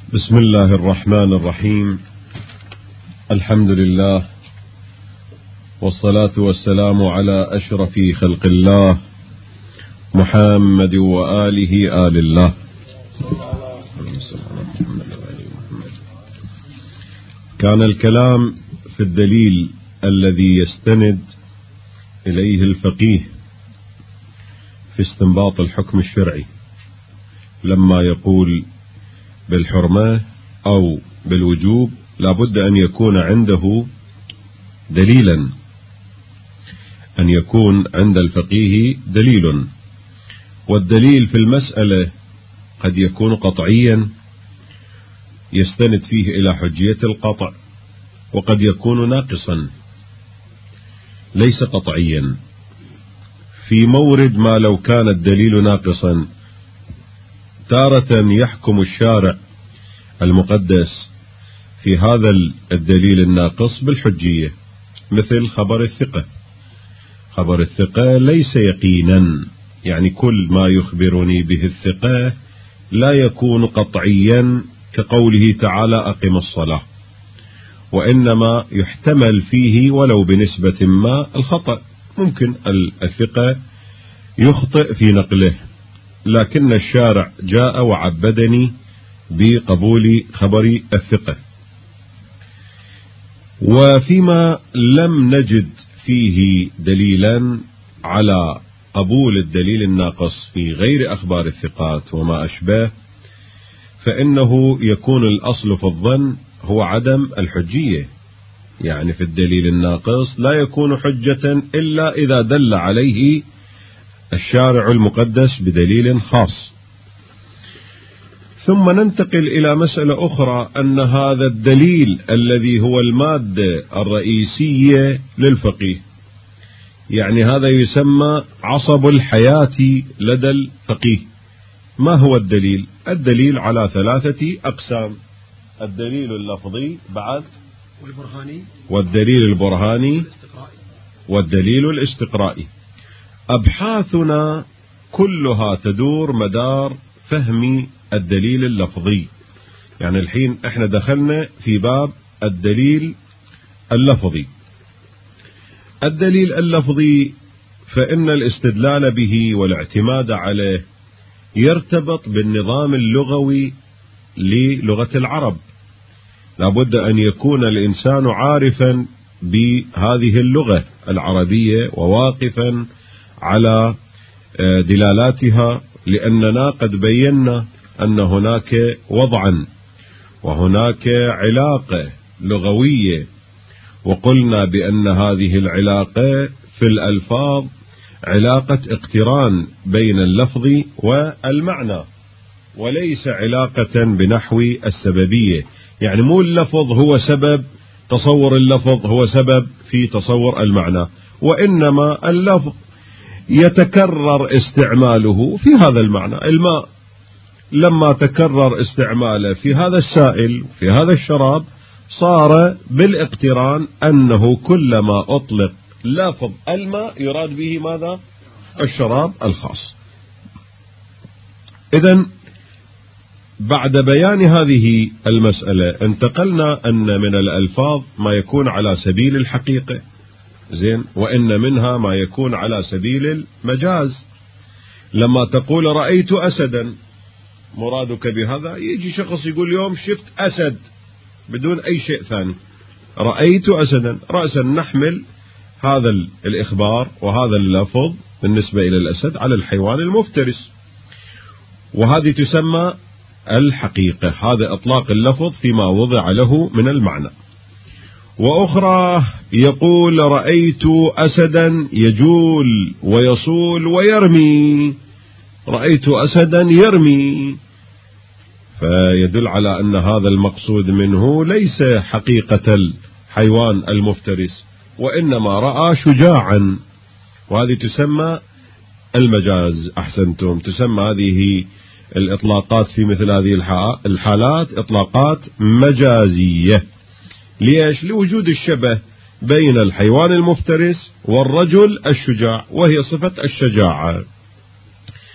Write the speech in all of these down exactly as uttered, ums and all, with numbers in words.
بسم الله الرحمن الرحيم. الحمد لله والصلاة والسلام على أشرف خلق الله محمد وآله آل الله. كان الكلام في الدليل الذي يستند إليه الفقيه في استنباط الحكم الشرعي لما يقول بالحرمة أو بالوجوب لابد أن يكون عنده دليلا، أن يكون عند الفقيه دليل، والدليل في المسألة قد يكون قطعيا يستند فيه إلى حجية القطع، وقد يكون ناقصا ليس قطعيا. في مورد ما لو كان الدليل ناقصا تارة يحكم الشارع المقدس في هذا الدليل الناقص بالحجية، مثل خبر الثقة. خبر الثقة ليس يقينا، يعني كل ما يخبرني به الثقة لا يكون قطعيا كقوله تعالى أقم الصلاة، وإنما يحتمل فيه ولو بنسبة ما الخطأ. ممكن الثقة يخطئ في نقله، لكن الشارع جاء وعبدني بقبول خبر الثقة. وفيما لم نجد فيه دليلا على قبول الدليل الناقص في غير أخبار الثقات وما أشبه، فإنه يكون الأصل في الظن هو عدم الحجية، يعني في الدليل الناقص لا يكون حجة إلا إذا دل عليه الشارع المقدس بدليل خاص. ثم ننتقل إلى مسألة أخرى، أن هذا الدليل الذي هو المادة الرئيسية للفقيه، يعني هذا يسمى عصب الحياة لدى الفقيه. ما هو الدليل؟ الدليل على ثلاثة أقسام: الدليل اللفظي بعد والبرهاني والدليل البرهاني والدليل الاستقرائي. أبحاثنا كلها تدور مدار فهم الدليل اللفظي، يعني الحين احنا دخلنا في باب الدليل اللفظي. الدليل اللفظي فإن الاستدلال به والاعتماد عليه يرتبط بالنظام اللغوي للغة العرب. لابد أن يكون الإنسان عارفا بهذه اللغة العربية وواقفا على دلالاتها، لأننا قد بينا أن هناك وضعا وهناك علاقة لغوية، وقلنا بأن هذه العلاقة في الألفاظ علاقة اقتران بين اللفظ والمعنى، وليس علاقة بنحو السببية، يعني مو اللفظ هو سبب تصور اللفظ هو سبب في تصور المعنى، وإنما اللفظ يتكرر استعماله في هذا المعنى. الماء لما تكرر استعماله في هذا السائل في هذا الشراب صار بالاقتران أنه كلما أطلق لفظ الماء يراد به ماذا؟ الشراب الخاص. إذن بعد بيان هذه المسألة انتقلنا أن من الألفاظ ما يكون على سبيل الحقيقة، زين، وإن منها ما يكون على سبيل المجاز. لما تقول رأيت أسدا، مرادك بهذا يجي شخص يقول يوم شفت أسد بدون أي شيء ثاني، رأيت أسدا، رأسا نحمل هذا الإخبار وهذا اللفظ بالنسبة إلى الأسد على الحيوان المفترس، وهذه تسمى الحقيقة. هذا إطلاق اللفظ فيما وضع له من المعنى. وأخرى يقول رأيت أسدا يجول ويصول ويرمي، رأيت أسدا يرمي، فيدل على أن هذا المقصود منه ليس حقيقة الحيوان المفترس، وإنما رأى شجاعا، وهذه تسمى المجاز. أحسنتم، تسمى هذه الإطلاقات في مثل هذه الحالات إطلاقات مجازية. ليش؟ لوجود الشبه بين الحيوان المفترس والرجل الشجاع، وهي صفة الشجاعة.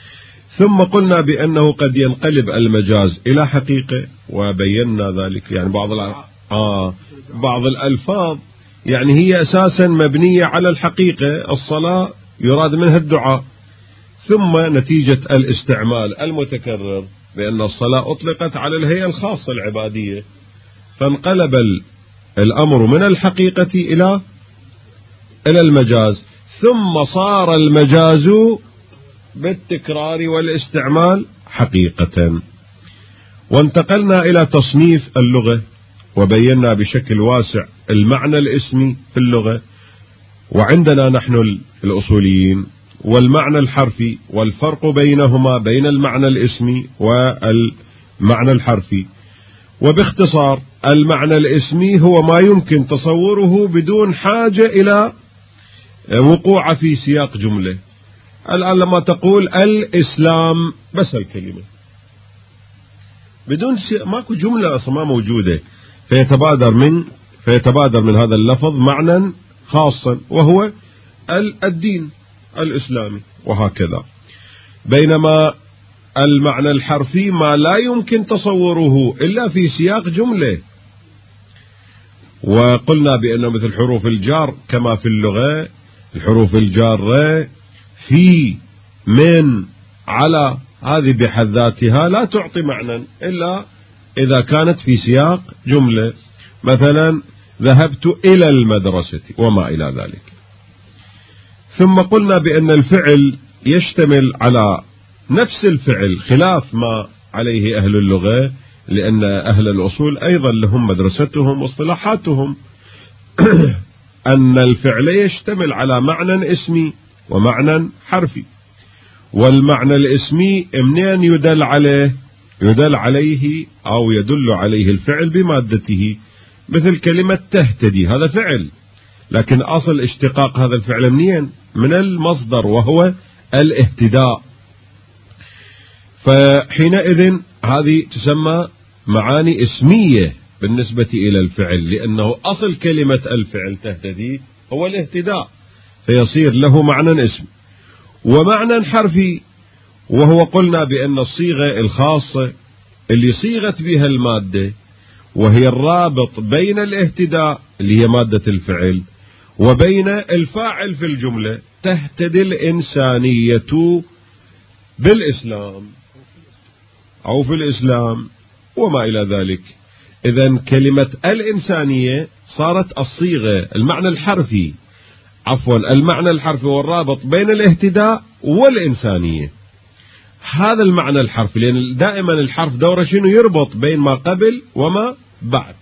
ثم قلنا بأنه قد ينقلب المجاز إلى حقيقة، وبينا ذلك. يعني بعض آه بعض الألفاظ يعني هي أساسا مبنية على الحقيقة، الصلاة يراد منها الدعاء، ثم نتيجة الاستعمال المتكرر بأن الصلاة أطلقت على الهيئة الخاصة العبادية، فانقلب الأمر من الحقيقة إلى إلى المجاز، ثم صار المجاز بالتكرار والاستعمال حقيقة. وانتقلنا إلى تصنيف اللغة، وبينا بشكل واسع المعنى الاسمي في اللغة، وعندنا نحن الأصوليين والمعنى الحرفي والفرق بينهما بين المعنى الاسمي والمعنى الحرفي. وباختصار المعنى الاسمي هو ما يمكن تصوره بدون حاجة إلى وقوع في سياق جملة. الآن لما تقول الإسلام بس الكلمة بدون سي... ماكو جملة أصلا ما موجودة، فيتبادر من فيتبادر من هذا اللفظ معنى خاصا وهو الدين الإسلامي، وهكذا. بينما المعنى الحرفي ما لا يمكن تصوره إلا في سياق جملة. وقلنا بأنه مثل حروف الجار كما في اللغة، الحروف الجارة في من على هذه بحد ذاتها لا تعطي معنى إلا إذا كانت في سياق جملة، مثلا ذهبت إلى المدرسة وما إلى ذلك. ثم قلنا بأن الفعل يشتمل على نفس الفعل خلاف ما عليه أهل اللغة، لأن أهل الأصول أيضا لهم مدرستهم واصطلاحاتهم أن الفعل يشتمل على معنى اسمي ومعنى حرفي. والمعنى الاسمي منين يدل عليه؟ يدل عليه أو يدل عليه الفعل بمادته، مثل كلمة تهتدي، هذا فعل، لكن أصل اشتقاق هذا الفعل منين؟ من المصدر وهو الاهتداء. فحينئذ هذه تسمى معاني اسمية بالنسبة إلى الفعل، لأنه أصل كلمة الفعل تهتدي هو الاهتداء، فيصير له معنى اسم. ومعنى حرفي وهو قلنا بأن الصيغة الخاصة اللي صيغت بها المادة، وهي الرابط بين الاهتداء اللي هي مادة الفعل وبين الفاعل في الجملة، تهتدي الإنسانية بالإسلام أو في الإسلام وما إلى ذلك. إذن كلمة الإنسانية صارت الصيغة المعنى الحرفي عفوا المعنى الحرفي والرابط بين الاهتداء والإنسانية. هذا المعنى الحرفي، لأن دائما الحرف دوره شنو؟ يربط بين ما قبل وما بعد.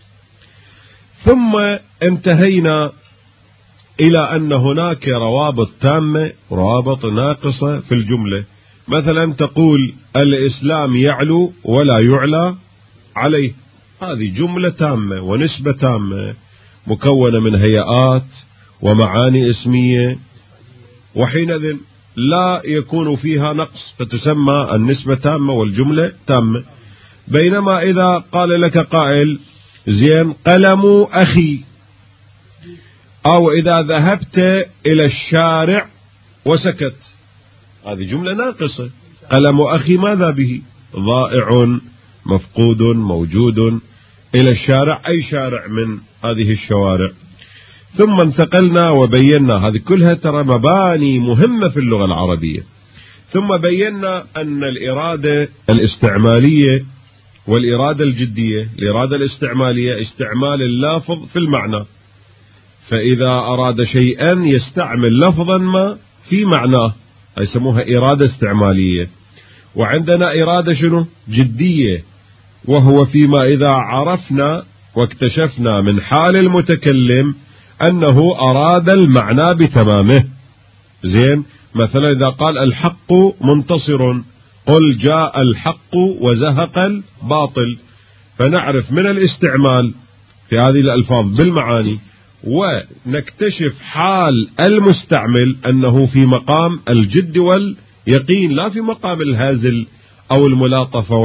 ثم انتهينا إلى أن هناك روابط تامة وروابط ناقصة في الجملة. مثلا تقول الإسلام يعلو ولا يعلى عليه، هذه جملة تامة ونسبة تامة مكونة من هيئات ومعاني اسمية، وحينئذ لا يكون فيها نقص، فتسمى النسبة تامة والجملة تامة. بينما إذا قال لك قائل زين قلم أخي، أو إذا ذهبت إلى الشارع وسكت، هذه جملة ناقصة. قلم أخي ماذا به؟ ضائع مفقود موجود. إلى الشارع أي شارع من هذه الشوارع. ثم انتقلنا وبينا هذه كلها ترى مباني مهمة في اللغة العربية. ثم بينا أن الإرادة الاستعمالية والإرادة الجدية، الإرادة الاستعمالية استعمال اللافظ في المعنى، فإذا أراد شيئا يستعمل لفظا ما في معناه يسموها إرادة استعمالية. وعندنا إرادة شنو؟ جدية، وهو فيما إذا عرفنا واكتشفنا من حال المتكلم أنه أراد المعنى بتمامه. زين، مثلا إذا قال الحق منتصر، قل جاء الحق وزهق الباطل، فنعرف من الاستعمال في هذه الألفاظ بالمعاني ونكتشف حال المستعمل أنه في مقام الجد واليقين، لا في مقام الهزل أو الملاطفة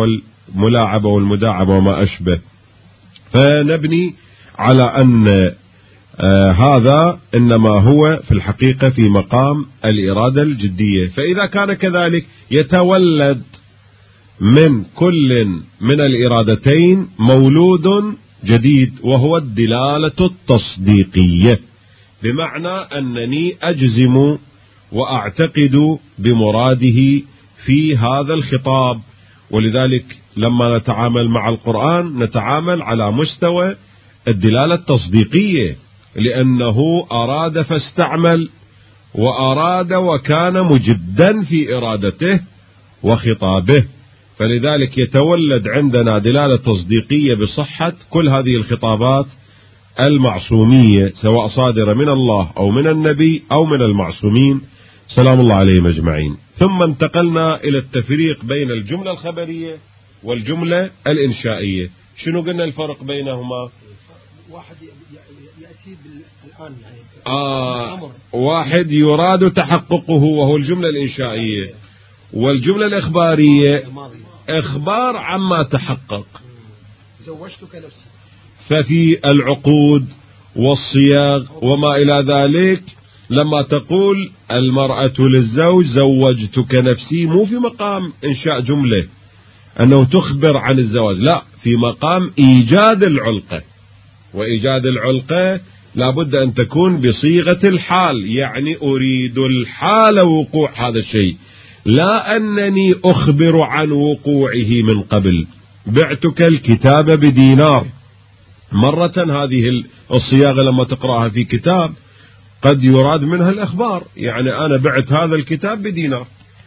والملاعبة والمداعبة وما أشبه. فنبني على أن آه هذا إنما هو في الحقيقة في مقام الإرادة الجدية. فإذا كان كذلك يتولد من كل من الإرادتين مولود جديد، وهو الدلالة التصديقية، بمعنى أنني أجزم وأعتقد بمراده في هذا الخطاب. ولذلك لما نتعامل مع القرآن نتعامل على مستوى الدلالة التصديقية، لأنه أراد فاستعمل، وأراد وكان مجدا في إرادته وخطابه، فلذلك يتولد عندنا دلالة تصديقية بصحة كل هذه الخطابات المعصومية، سواء صادرة من الله أو من النبي أو من المعصومين سلام الله عليهم أجمعين. ثم انتقلنا إلى التفريق بين الجملة الخبرية والجملة الإنشائية. شنو قلنا الفرق بينهما؟ واحد يأتي بالآن يعني آه واحد يراد تحققه وهو الجملة الإنشائية، والجملة الإخبارية إخبار عما تحقق. زوجتك نفسي، ففي العقود والصياغ وما إلى ذلك لما تقول المرأة للزوج زوجتك نفسي، مو في مقام إنشاء جملة أنه تخبر عن الزواج، لا، في مقام إيجاد العلقة، وإيجاد العلقة لابد أن تكون بصيغة الحال، يعني أريد الحال وقوع هذا الشيء، لا أنني أخبر عن وقوعه من قبل. بعتك الكتاب بدينار، مرة هذه الصياغة لما تقرأها في كتاب قد يراد منها الإخبار، يعني أنا بعت هذا الكتاب بدينار.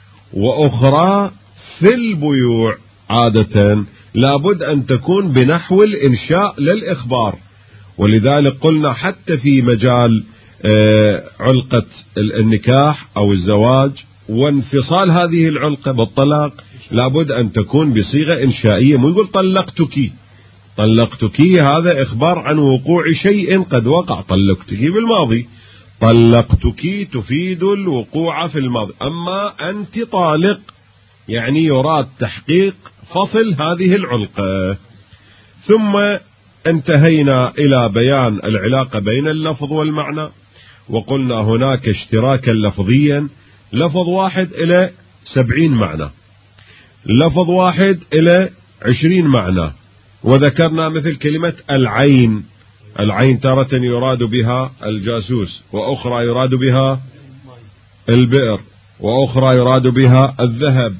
وأخرى في البيوع عادة لابد أن تكون بنحو الإنشاء للإخبار، ولذلك قلنا حتى في مجال علقة النكاح أو الزواج وانفصال هذه العلقة بالطلاق لابد أن تكون بصيغة إنشائية، مو يقول طلقتك، طلقتك هذا إخبار عن وقوع شيء قد وقع، طلقتك بالماضي، طلقتك تفيد الوقوع في الماضي. أما أنت طالق يعني يراد تحقيق فصل هذه العلقة. ثم انتهينا إلى بيان العلاقة بين اللفظ والمعنى، وقلنا هناك اشتراكا لفظيا، لفظ واحد إلى سبعين معنى، لفظ واحد إلى عشرين معنى. وذكرنا مثل كلمة العين، العين تارة يراد بها الجاسوس، وأخرى يراد بها البئر، وأخرى يراد بها الذهب.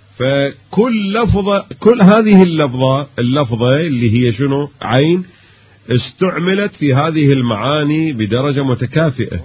فكل لفظة، كل هذه اللفظة اللفظة اللي هي شنو عين استعملت في هذه المعاني بدرجة متكافئة.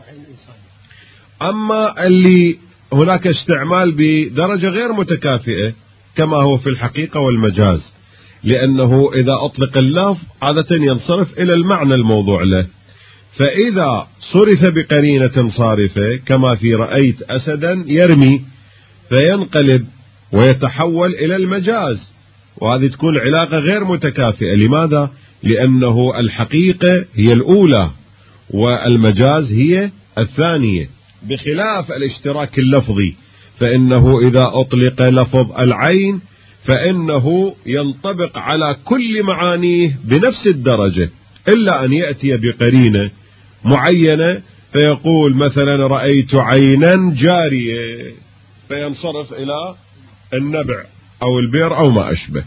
أما اللي هناك استعمال بدرجة غير متكافئة كما هو في الحقيقة والمجاز، لأنه إذا أطلق اللفظ عادة ينصرف إلى المعنى الموضوع له، فإذا صرف بقرينة صارفة كما في رأيت أسدا يرمي فينقلب ويتحول إلى المجاز، وهذه تكون علاقة غير متكافئة. لماذا؟ لأنه الحقيقة هي الأولى والمجاز هي الثانية، بخلاف الاشتراك اللفظي، فإنه إذا أطلق لفظ العين فإنه ينطبق على كل معانيه بنفس الدرجة، إلا أن يأتي بقرينة معينة فيقول مثلا رأيت عينا جارية فينصرف إلى النبع أو البئر أو ما أشبه.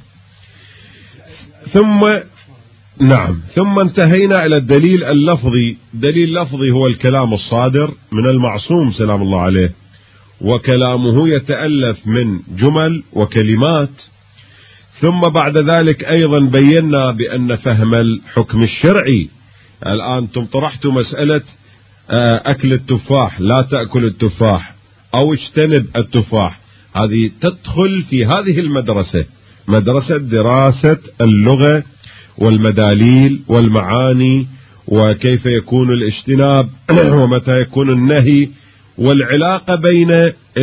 ثم نعم ثم انتهينا إلى الدليل اللفظي. دليل لفظي هو الكلام الصادر من المعصوم سلام الله عليه، وكلامه يتألف من جمل وكلمات. ثم بعد ذلك أيضا بينا بأن فهم الحكم الشرعي، الآن انتم طرحتوا مسألة أكل التفاح، لا تأكل التفاح أو اجتنب التفاح، هذه تدخل في هذه المدرسة، مدرسة دراسة اللغة والمداليل والمعاني، وكيف يكون الاجتناب ومتى يكون النهي، والعلاقة بين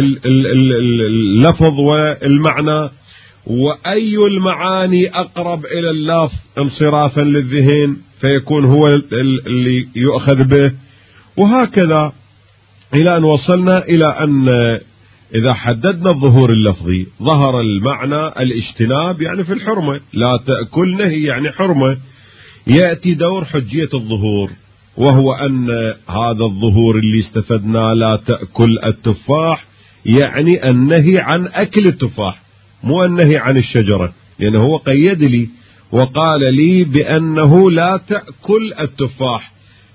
اللفظ والمعنى، وأي المعاني أقرب إلى اللفظ انصرافا للذهن فيكون هو اللي يؤخذ به، وهكذا إلى أن وصلنا إلى أن إذا حددنا الظهور اللفظي ظهر المعنى الاجتناب يعني في الحرمة، لا تأكل نهي يعني حرمة، يأتي دور حجية الظهور، وهو أن هذا الظهور اللي استفدنا لا تأكل التفاح يعني النهي عن أكل التفاح، مو النهي عن الشجرة، لأنه هو قيد لي وقال لي بأنه لا تأكل التفاح.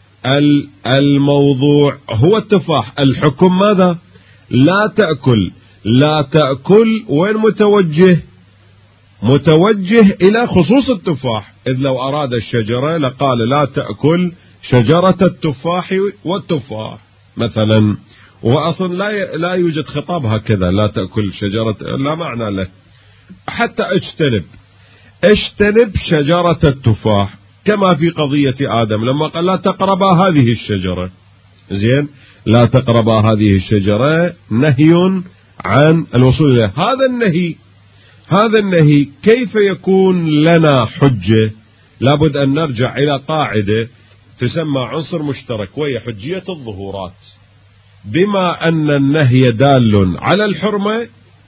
الموضوع هو التفاح، الحكم ماذا؟ لا تأكل. لا تأكل وين متوجه؟ متوجه إلى خصوص التفاح، إذ لو أراد الشجرة لقال لا تأكل شجرة التفاح والتفاح مثلا، وأصلا لا لا يوجد خطاب هكذا لا تأكل شجرة، لا معنى له. حتى اجتنب اجتنب شجرة التفاح، كما في قضية آدم لما قال لا تقربا هذه الشجرة. زين، لا تقربا هذه الشجرة نهي عن الوصول إليه. هذا النهي هذا النهي كيف يكون لنا حجة؟ لابد أن نرجع إلى قاعدة تسمى عنصر مشترك وهي حجية الظهورات. بما أن النهي دال على الحرمة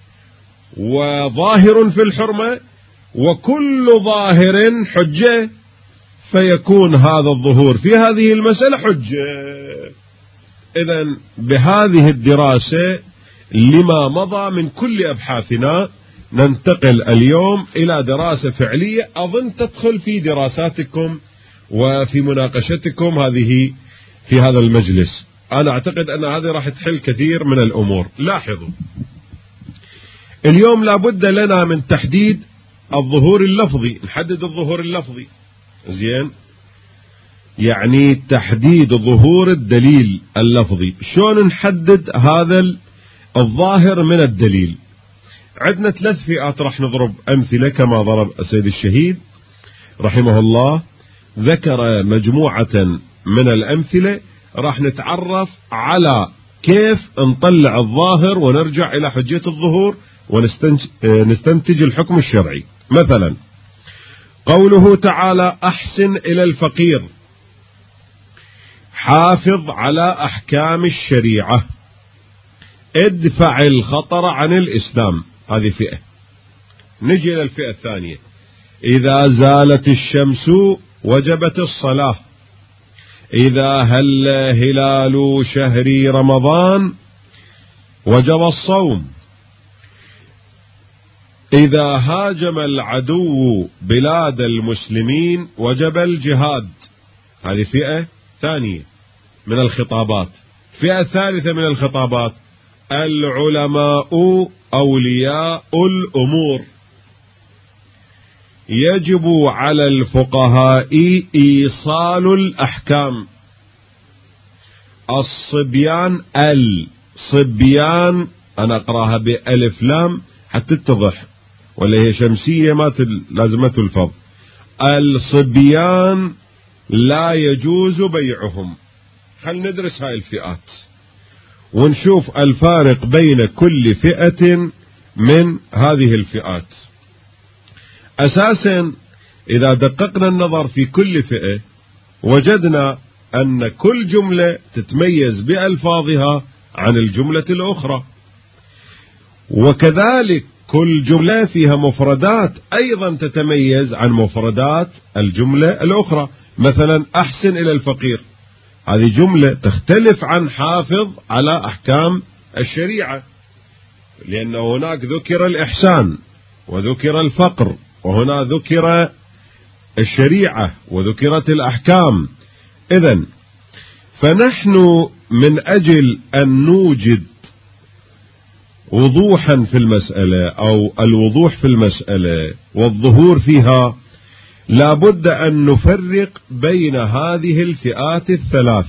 وظاهر في الحرمة وكل ظاهر حجة، فيكون هذا الظهور في هذه المسألة حجة. إذن بهذه الدراسة لما مضى من كل أبحاثنا ننتقل اليوم إلى دراسة فعلية أظن تدخل في دراساتكم وفي مناقشتكم هذه في هذا المجلس. أنا أعتقد أن هذه راح تحل كثير من الأمور. لاحظوا، اليوم لابد لنا من تحديد الظهور اللفظي، نحدد الظهور اللفظي. زين، يعني تحديد ظهور الدليل اللفظي. شلون نحدد هذا الظاهر من الدليل؟ عندنا ثلاث فئات راح نضرب أمثلة كما ضرب السيد الشهيد رحمه الله، ذكر مجموعة من الأمثلة راح نتعرف على كيف نطلع الظاهر ونرجع إلى حجية الظهور ونستنتج الحكم الشرعي. مثلا قوله تعالى أحسن إلى الفقير، حافظ على أحكام الشريعة، ادفع الخطر عن الإسلام. هذه فئة. نجي إلى الفئة الثانية، إذا زالت الشمس وجبت الصلاة، إذا هل هلال شهر رمضان وجب الصوم، إذا هاجم العدو بلاد المسلمين وجب الجهاد. هذه فئة ثانية من الخطابات. فئة ثالثة من الخطابات، العلماء أولياء الأمور، يجب على الفقهاء إيصال الأحكام. الصبيان، الصبيان أنا أقراها بألف لام حتى تتضح، ولا هي شمسية ما لازمته الفض. الصبيان لا يجوز بيعهم. خل ندرس هاي الفئات ونشوف الفارق بين كل فئة من هذه الفئات. أساسا إذا دققنا النظر في كل فئة وجدنا أن كل جملة تتميز بألفاظها عن الجملة الأخرى، وكذلك كل جملة فيها مفردات أيضا تتميز عن مفردات الجملة الأخرى. مثلا أحسن إلى الفقير، هذه جملة تختلف عن حافظ على أحكام الشريعة، لأن هناك ذكر الإحسان وذكر الفقر، وهنا ذكر الشريعة وذكرت الأحكام. إذن فنحن من أجل أن نوجد وضوحا في المسألة أو الوضوح في المسألة والظهور فيها، لابد أن نفرق بين هذه الفئات الثلاث.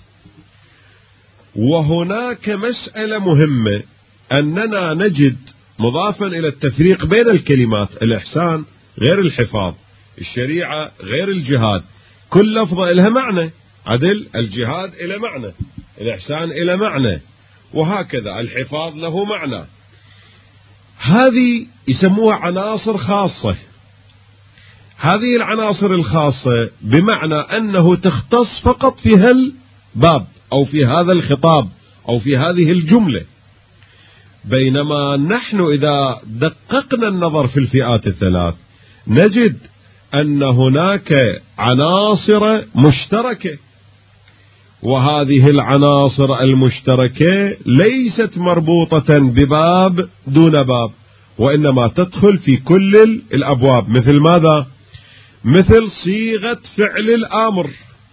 وهناك مسألة مهمة أننا نجد مضافا إلى التفريق بين الكلمات، الإحسان غير الحفاظ، الشريعة غير الجهاد، كل لفظة لها معنى. عدل، الجهاد إلى معنى، الإحسان إلى معنى، وهكذا الحفاظ له معنى. هذه يسموها عناصر خاصة. هذه العناصر الخاصة بمعنى أنه تختص فقط في هالباب أو في هذا الخطاب أو في هذه الجملة، بينما نحن إذا دققنا النظر في الفئات الثلاث نجد أن هناك عناصر مشتركة وهذه العناصر المشتركة ليست مربوطة بباب دون باب، وإنما تدخل في كل الأبواب. مثل ماذا؟ مثل صيغة فعل الآمر.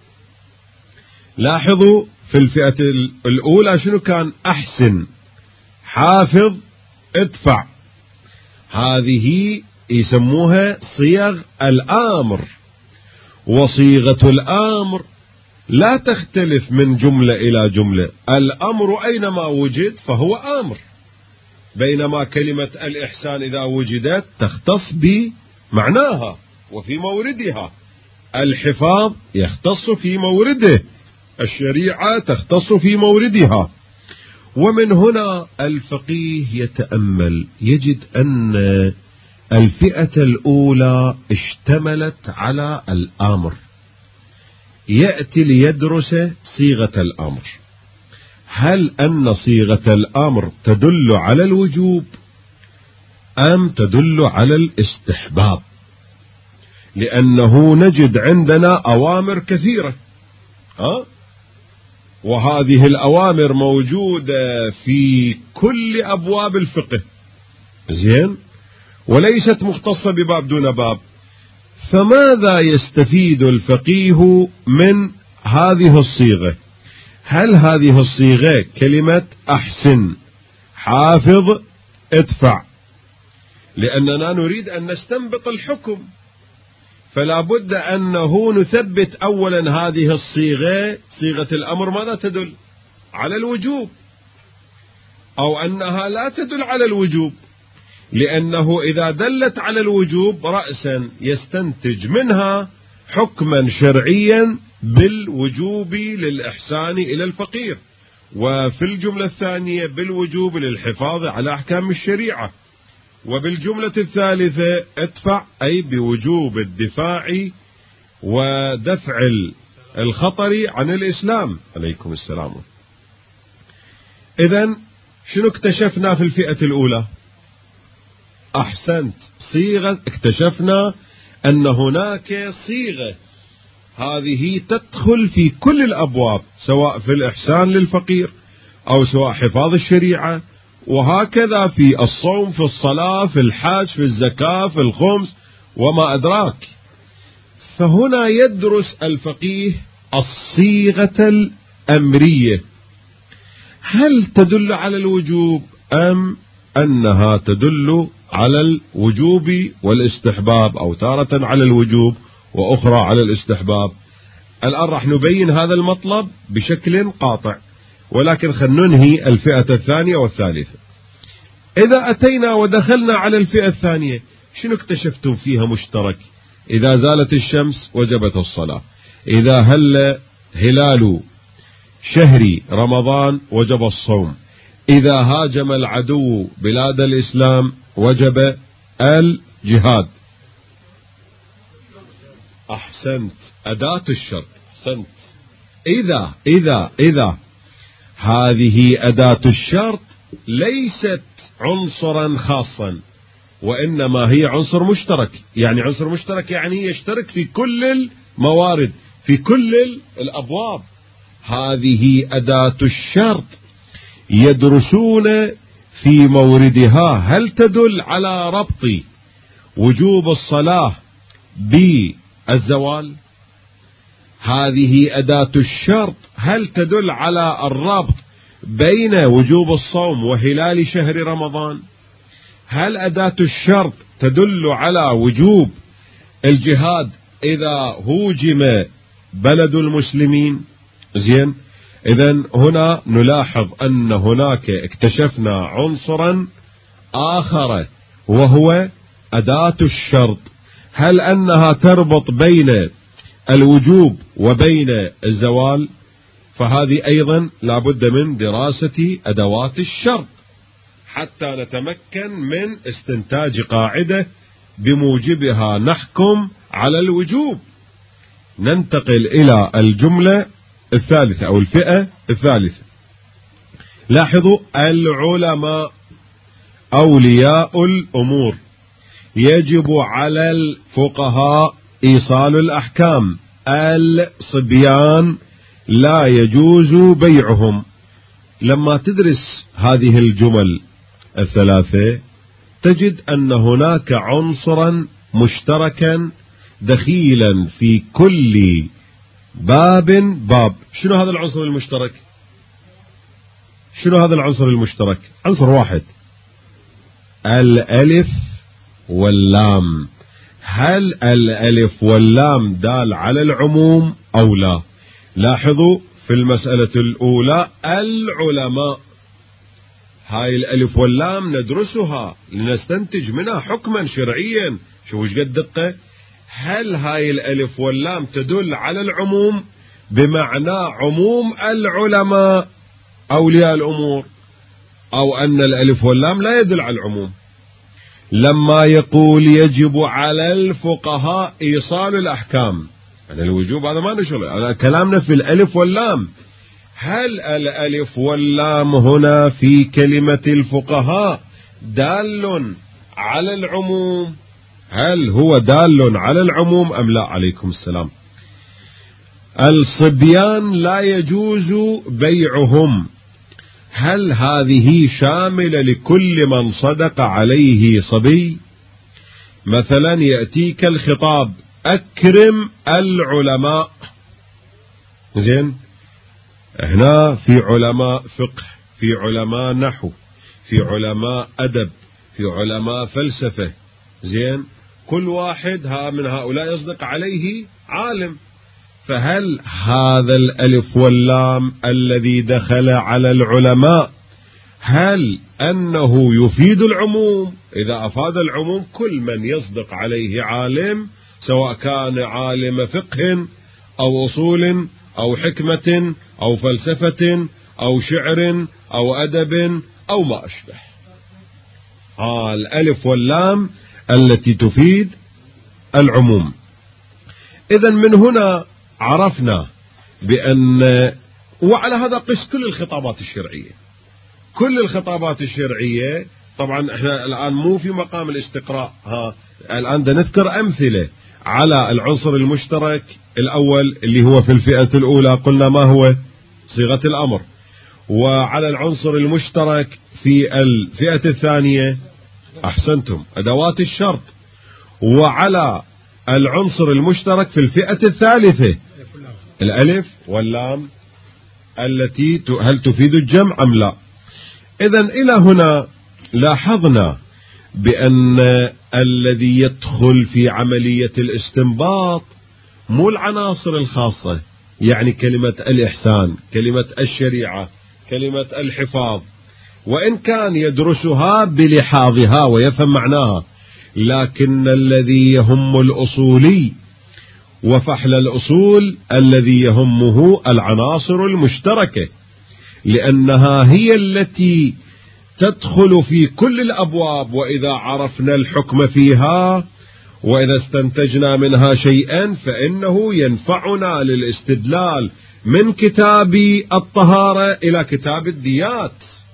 لاحظوا في الفئة الأولى شنو كان؟ أحسن، حافظ، ادفع. هذه يسموها صيغ الآمر، وصيغة الآمر لا تختلف من جملة إلى جملة. الأمر أينما وجد فهو آمر، بينما كلمة الإحسان إذا وجدت تختص بمعناها وفي موردها. الحفاظ يختص في مورده، الشريعة تختص في موردها. ومن هنا الفقيه يتأمل يجد أن الفئة الأولى اشتملت على الأمر، يأتي ليدرس صيغة الأمر. هل أن صيغة الأمر تدل على الوجوب أم تدل على الاستحباب؟ لأنه نجد عندنا أوامر كثيرة، ها؟ وهذه الأوامر موجودة في كل أبواب الفقه، زين، وليست مختصة بباب دون باب. فماذا يستفيد الفقيه من هذه الصيغة؟ هل هذه الصيغة كلمة أحسن، حافظ، ادفع، لأننا نريد أن نستنبط الحكم، فلا بد أنه نثبت أولا هذه الصيغة، صيغة الأمر ماذا تدل؟ على الوجوب، أو أنها لا تدل على الوجوب، لأنه إذا دلت على الوجوب رأسا يستنتج منها حكما شرعيا بالوجوب للإحسان إلى الفقير، وفي الجملة الثانية بالوجوب للحفاظ على أحكام الشريعة، وبالجملة الثالثة ادفع أي بوجوب الدفاع ودفع الخطر عن الإسلام. عليكم السلام. إذن شنو اكتشفنا في الفئة الأولى؟ أحسنت، صيغة. اكتشفنا أن هناك صيغة هذه تدخل في كل الأبواب، سواء في الإحسان للفقير أو سواء حفاظ الشريعة، وهكذا في الصوم، في الصلاة، في الحج، في الزكاة، في الخمس وما أدراك. فهنا يدرس الفقيه الصيغة الأمرية، هل تدل على الوجوب أم أنها تدل على الوجوب والاستحباب، أو تارة على الوجوب وأخرى على الاستحباب. الآن راح نبين هذا المطلب بشكل قاطع، ولكن خلينا ننهي الفئة الثانية والثالثة. إذا أتينا ودخلنا على الفئة الثانية، شنو اكتشفتم فيها مشترك؟ إذا زالت الشمس وجبت الصلاة، إذا هل هلال شهر رمضان وجب الصوم، إذا هاجم العدو بلاد الإسلام وجب الجهاد. أحسنت، أداة الشرط. أحسنت. إذا إذا إذا هذه أداة الشرط ليست عنصرا خاصا، وإنما هي عنصر مشترك. يعني عنصر مشترك يعني يشترك في كل الموارد، في كل الأبواب. هذه أداة الشرط يدرسون في موردها هل تدل على ربط وجوب الصلاة بالزوال؟ هذه أداة الشرط هل تدل على الربط بين وجوب الصوم وهلال شهر رمضان؟ هل أداة الشرط تدل على وجوب الجهاد إذا هوجم بلد المسلمين؟ زين، إذن هنا نلاحظ أن هناك اكتشفنا عنصرا آخر وهو أداة الشرط. هل أنها تربط بين الوجوب وبين الزوال؟ فهذه أيضا لابد من دراسة أدوات الشرط حتى نتمكن من استنتاج قاعدة بموجبها نحكم على الوجوب. ننتقل إلى الجملة الثالثة أو الفئة الثالثة. لاحظوا، العلماء أولياء الأمور، يجب على الفقهاء إيصال الأحكام. الصبيان لا يجوز بيعهم. لما تدرس هذه الجمل الثلاثة تجد أن هناك عنصرا مشتركا دخيلا في كل باب باب. شنو هذا العنصر المشترك؟ شنو هذا العنصر المشترك؟ عنصر واحد، الألف واللام. هل الألف واللام دال على العموم أو لا؟ لاحظوا في المسألة الأولى العلماء، هاي الألف واللام ندرسها لنستنتج منها حكما شرعيا. شوفوا ايش قد دقة. هل هاي الألف واللام تدل على العموم بمعنى عموم العلماء أولياء الأمور، أو أن الألف واللام لا يدل على العموم؟ لما يقول يجب على الفقهاء إيصال الأحكام، يعني الوجوب هذا ما نشغل، هذا كلامنا في الألف واللام. هل الألف واللام هنا في كلمة الفقهاء دال على العموم؟ هل هو دال على العموم أم لا؟ عليكم السلام. الصبيان لا يجوز بيعهم، هل هذه شاملة لكل من صدق عليه صبي؟ مثلا يأتيك الخطاب أكرم العلماء، زين، هنا في علماء فقه، في علماء نحو، في علماء أدب، في علماء فلسفة، زين، كل واحد ها من هؤلاء يصدق عليه عالم. فهل هذا الألف واللام الذي دخل على العلماء هل أنه يفيد العموم؟ إذا أفاد العموم كل من يصدق عليه عالم، سواء كان عالم فقه أو أصول أو حكمة أو فلسفة أو شعر أو أدب أو ما أشبه. آه الألف واللام التي تفيد العموم. إذن من هنا عرفنا بأن، وعلى هذا قس كل الخطابات الشرعية، كل الخطابات الشرعية. طبعا احنا الآن مو في مقام الاستقراء، ها الآن دا نذكر أمثلة على العنصر المشترك الأول اللي هو في الفئة الأولى قلنا ما هو؟ صيغة الأمر. وعلى العنصر المشترك في الفئة الثانية أحسنتم أدوات الشرط. وعلى العنصر المشترك في الفئة الثالثة الألف واللام التي هل تفيد الجمع أم لا. إذن إلى هنا لاحظنا بأن الذي يدخل في عملية الاستنباط مو العناصر الخاصة، يعني كلمة الإحسان، كلمة الشريعة، كلمة الحفاظ، وإن كان يدرسها بلحاظها ويفهم معناها، لكن الذي يهم الأصولي وفحل الأصول الذي يهمه العناصر المشتركة، لأنها هي التي تدخل في كل الأبواب. وإذا عرفنا الحكم فيها وإذا استنتجنا منها شيئا فإنه ينفعنا للاستدلال من كتاب الطهارة إلى كتاب الديات.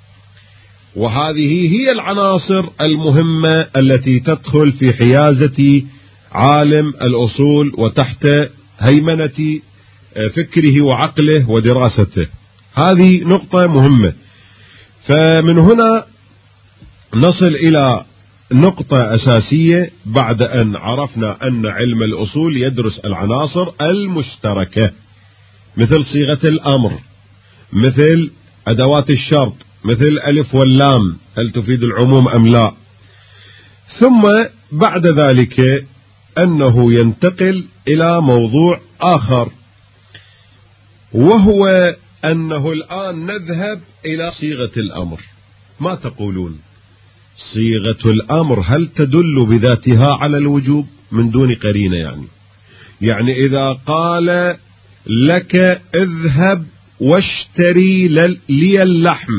وهذه هي العناصر المهمة التي تدخل في حيازة عالم الأصول وتحت هيمنة فكره وعقله ودراسته. هذه نقطة مهمة. فمن هنا نصل إلى نقطة أساسية بعد أن عرفنا أن علم الأصول يدرس العناصر المشتركة مثل صيغة الأمر، مثل أدوات الشرط، مثل ألف واللام هل تفيد العموم أم لا. ثم بعد ذلك أنه ينتقل إلى موضوع آخر، وهو أنه الآن نذهب إلى صيغة الأمر. ما تقولون؟ صيغة الأمر هل تدل بذاتها على الوجوب من دون قرينة؟ يعني يعني إذا قال لك اذهب واشتري لي اللحم،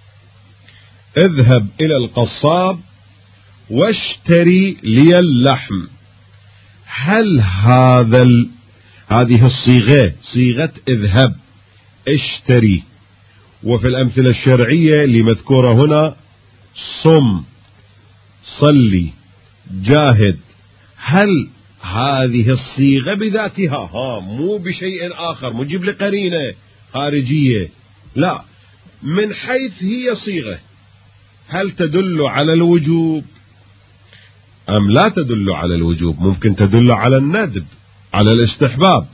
اذهب إلى القصاب واشتري لي اللحم، هل هذا ال... هذه الصيغة صيغة اذهب اشتري، وفي الأمثلة الشرعية اللي مذكورة هنا صم صلي جاهد، هل هذه الصيغة بذاتها ها مو بشيء آخر، مجيب لقرينة خارجية، لا، من حيث هي صيغة، هل تدل على الوجوب أم لا تدل على الوجوب؟ ممكن تدل على الندب، على الاستحباب.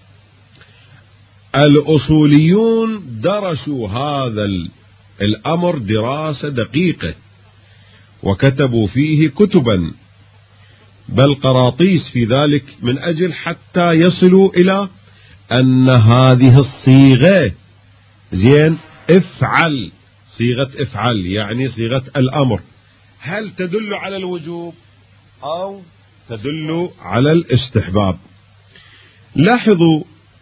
الأصوليون درسوا هذا الأمر دراسة دقيقة وكتبوا فيه كتبا، بل قراطيس في ذلك، من أجل حتى يصلوا إلى أن هذه الصيغة زين افعل، صيغة افعل يعني صيغة الأمر، هل تدل على الوجوب أو تدل على الاستحباب؟ لاحظوا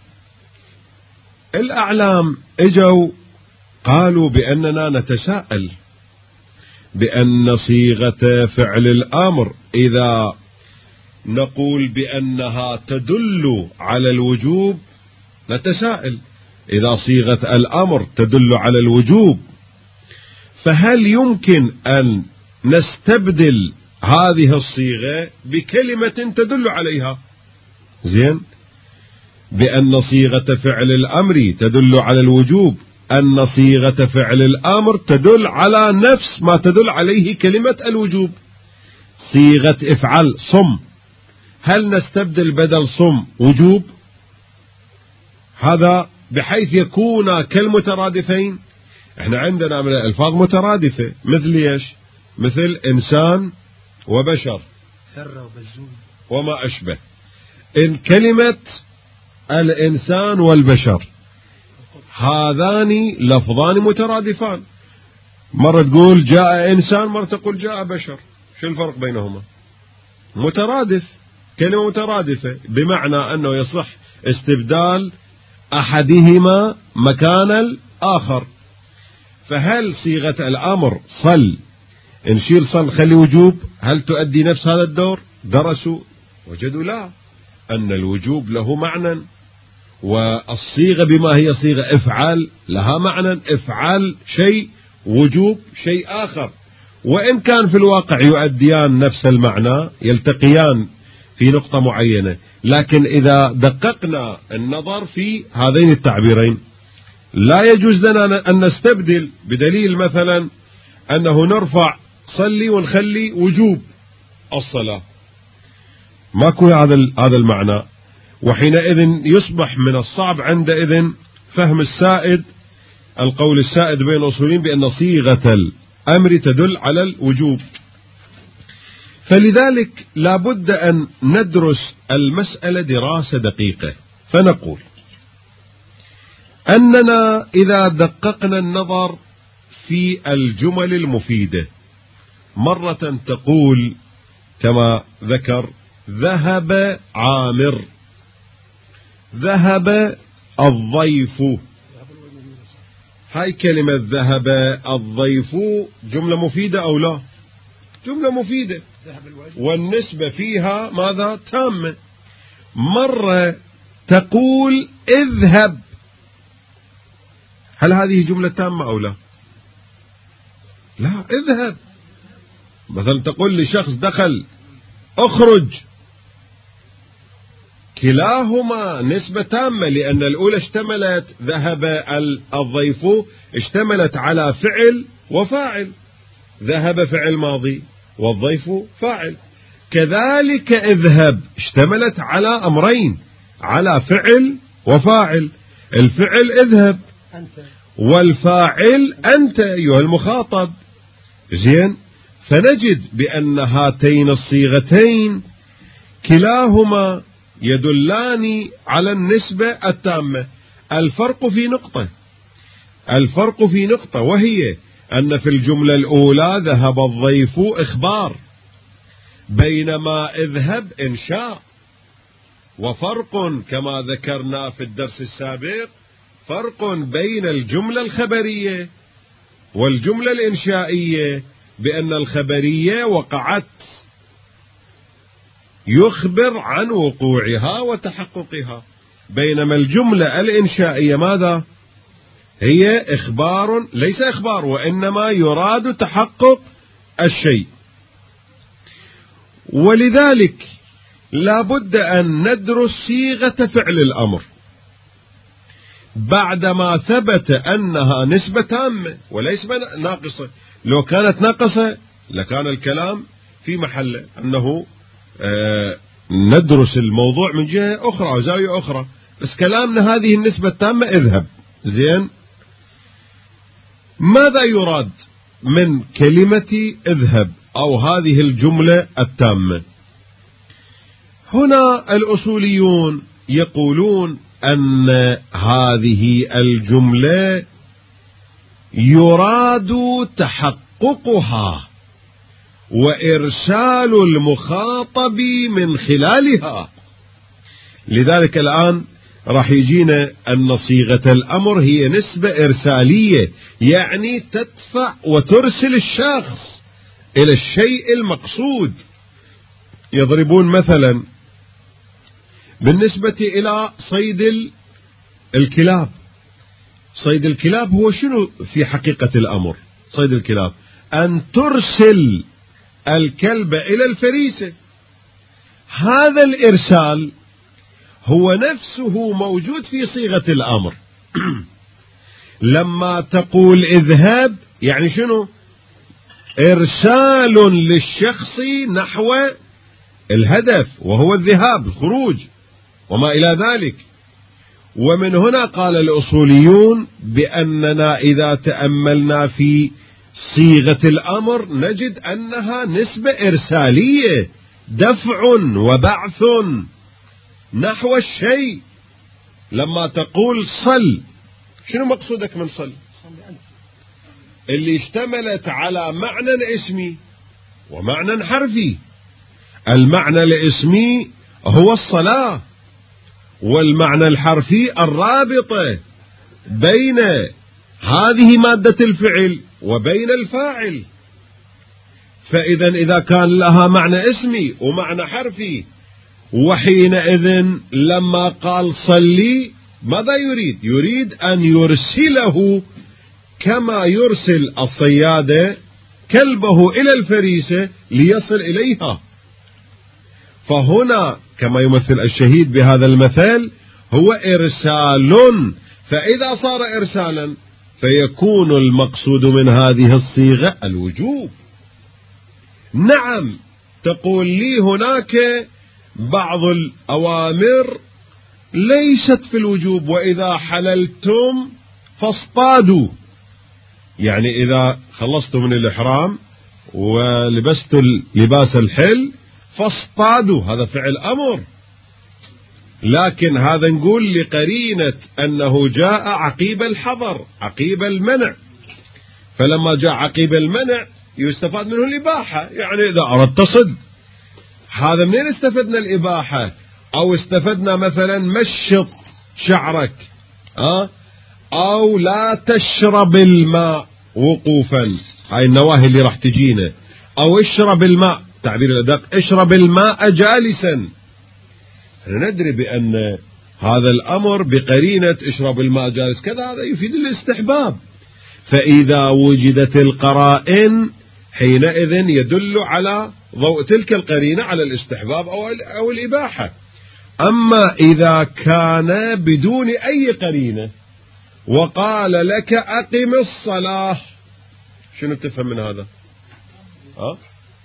الأعلام اجوا قالوا بأننا نتساءل بأن صيغة فعل الأمر إذا نقول بأنها تدل على الوجوب، نتساءل إذا صيغة الأمر تدل على الوجوب، فهل يمكن أن نستبدل هذه الصيغة بكلمة تدل عليها؟ زين، بأن صيغة فعل الأمر تدل على الوجوب، أن صيغة فعل الأمر تدل على نفس ما تدل عليه كلمة الوجوب. صيغة افعل صم، هل نستبدل بدل صم وجوب؟ هذا بحيث يكون كالمترادفين. احنا عندنا من الألفاظ مترادفة، مثل ايش؟ مثل إنسان وبشر وما أشبه. إن كلمة الإنسان والبشر هذان لفظان مترادفان، مرة تقول جاء إنسان، مرة تقول جاء بشر، شو الفرق بينهما؟ مترادف، كلمة مترادفة، بمعنى أنه يصح استبدال أحدهما مكان الآخر. فهل صيغة الأمر صل، نشيل صل خلي وجوب، هل تؤدي نفس هذا الدور؟ درسوا وجدوا لا، أن الوجوب له معنى، والصيغة بما هي صيغة افعل لها معنى، افعل شيء، وجوب شيء آخر، وإن كان في الواقع يؤديان نفس المعنى، يلتقيان في نقطة معينة، لكن إذا دققنا النظر في هذين التعبيرين لا يجوز لنا أن نستبدل، بدليل مثلا أنه نرفع صلي ونخلي وجوب الصلاة، ماكو هذا هذا المعنى، وحينئذ يصبح من الصعب عندئذ فهم السائد، القول السائد بين الأصوليين بأن صيغة الأمر تدل على الوجوب. فلذلك لا بد أن ندرس المسألة دراسة دقيقة، فنقول أننا إذا دققنا النظر في الجمل المفيدة، مرة تقول كما ذكر ذهب عامر، ذهب الضيف، هاي كلمة ذهب الضيف جملة مفيدة أو لا؟ جملة مفيدة، والنسبة فيها ماذا؟ تامة. مرة تقول اذهب، هل هذه جملة تامة أو لا؟ لا، اذهب. مثلا تقول لشخص دخل اخرج، كلاهما نسبة تامة، لأن الأولى اشتملت ذهب الضيف اشتملت على فعل وفاعل، ذهب فعل ماضي والضيف فاعل، كذلك اذهب اشتملت على أمرين، على فعل وفاعل، الفعل اذهب والفاعل أنت أيها المخاطب. زين، فنجد بأن هاتين الصيغتين كلاهما يدلان على النسبة التامة. الفرق في نقطة، الفرق في نقطة وهي أن في الجملة الأولى ذهب الضيف إخبار، بينما اذهب إنشاء، وفرق كما ذكرنا في الدرس السابق، فرق بين الجملة الخبرية والجملة الإنشائية، بأن الخبرية وقعت يخبر عن وقوعها وتحققها، بينما الجملة الإنشائية ماذا؟ هي إخبار، ليس إخبار، وإنما يراد تحقق الشيء. ولذلك لا بد أن ندرس صيغة فعل الأمر، بعدما ثبت أنها نسبة تامة وليس ناقصة. لو كانت ناقصة لكان الكلام في محله، أنه آه ندرس الموضوع من جهة أخرى وزاوية أخرى، بس كلامنا هذه النسبة التامة اذهب. زين، ماذا يراد من كلمة اذهب أو هذه الجملة التامة؟ هنا الأصوليون يقولون أن هذه الجملة يراد تحققها وإرسال المخاطب من خلالها. لذلك الآن راح يجينا أن صيغة الأمر هي نسبة إرسالية، يعني تدفع وترسل الشخص إلى الشيء المقصود. يضربون مثلا بالنسبة إلى صيد الكلاب. صيد الكلاب هو شنو في حقيقة الأمر؟ صيد الكلاب أن ترسل الكلب إلى الفريسة. هذا الإرسال هو نفسه موجود في صيغة الأمر. لما تقول اذهب يعني شنو؟ إرسال للشخص نحو الهدف وهو الذهاب، الخروج وما إلى ذلك. ومن هنا قال الأصوليون بأننا إذا تأملنا في صيغة الأمر نجد أنها نسبة إرسالية، دفع وبعث نحو الشيء. لما تقول صل، شنو مقصودك من صل؟ اللي اشتملت على معنى اسمي ومعنى حرفي. المعنى الاسمي هو الصلاة، والمعنى الحرفي الرابطة بين هذه مادة الفعل وبين الفاعل. فإذا إذا كان لها معنى اسمي ومعنى حرفي، وحينئذ لما قال صلي ماذا يريد؟ يريد أن يرسله كما يرسل الصياد كلبه إلى الفريسة ليصل إليها. فهنا كما يمثل الشهيد بهذا المثال هو إرسال. فإذا صار إرسالا فيكون المقصود من هذه الصيغة الوجوب. نعم، تقول لي هناك بعض الأوامر ليست في الوجوب، وإذا حللتم فاصطادوا، يعني إذا خلصتم من الإحرام ولبستوا لباس الحل فاصطادوا، هذا فعل أمر. لكن هذا نقول لقرينة أنه جاء عقيب الحظر، عقيب المنع. فلما جاء عقيب المنع يستفاد منه الإباحة، يعني إذا أردت صد. هذا منين استفدنا الإباحة؟ أو استفدنا مثلا مشط شعرك، أه؟ أو لا تشرب الماء وقوفا، هاي النواهي اللي راح تجينا. أو اشرب الماء، تعبير الأدق اشرب الماء جالسا. ندري بأن هذا الأمر بقرينة اشرب الماء جالس كذا، هذا يفيد الاستحباب. فإذا وجدت القرائن حينئذ يدل على ضوء تلك القرينة على الاستحباب أو الإباحة. أما إذا كان بدون أي قرينة وقال لك أقم الصلاة، شنو تفهم من هذا؟ أه؟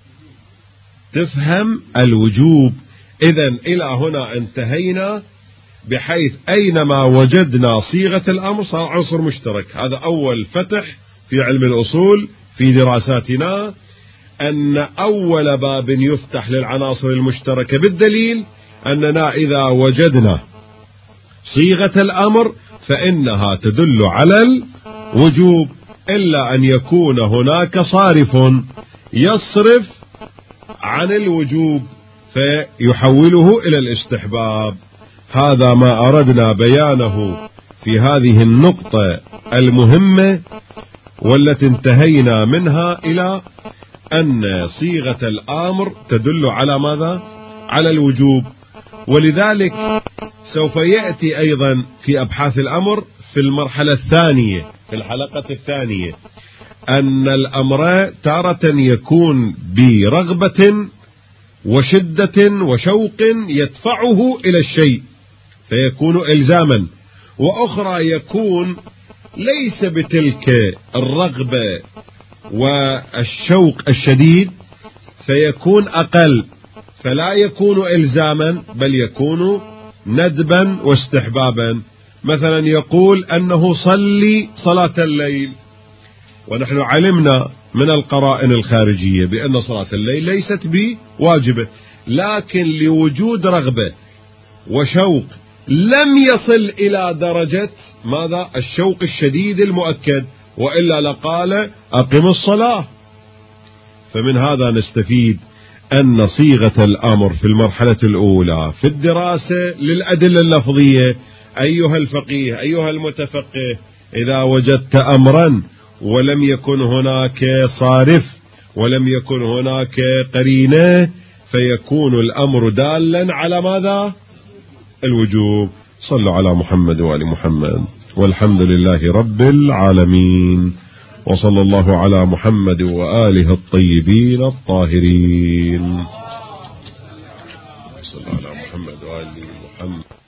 تفهم الوجوب. إذن إلى هنا انتهينا، بحيث أينما وجدنا صيغة الأمر صار عنصر مشترك. هذا أول فتح في علم الأصول في دراساتنا، أن أول باب يفتح للعناصر المشتركة بالدليل أننا إذا وجدنا صيغة الأمر فإنها تدل على الوجوب، إلا أن يكون هناك صارف يصرف عن الوجوب فيحوله إلى الاستحباب. هذا ما أردنا بيانه في هذه النقطة المهمة، والتي انتهينا منها إلى أن صيغة الأمر تدل على ماذا؟ على الوجوب. ولذلك سوف يأتي أيضا في أبحاث الأمر في المرحلة الثانية في الحلقة الثانية أن الأمر تارة يكون برغبة وشدة وشوق يدفعه إلى الشيء فيكون إلزاما، وأخرى يكون ليس بتلك الرغبة والشوق الشديد فيكون أقل، فلا يكون إلزاما بل يكون ندبا واستحبابا. مثلا يقول أنه صلي صلاة الليل، ونحن علمنا من القرائن الخارجية بأن صلاة الليل ليست بواجبة، لكن لوجود رغبة وشوق لم يصل إلى درجة ماذا؟ الشوق الشديد المؤكد، وإلا لقال أقم الصلاة. فمن هذا نستفيد أن صيغة الأمر في المرحلة الأولى في الدراسة للأدلة اللفظية، أيها الفقيه أيها المتفقه، إذا وجدت أمرا ولم يكن هناك صارف ولم يكن هناك قرينة فيكون الأمر دالا على ماذا؟ الوجوب. صلوا على محمد وآل محمد، والحمد لله رب العالمين، وصلى الله على محمد وآله الطيبين الطاهرين. صلى على محمد وآل محمد.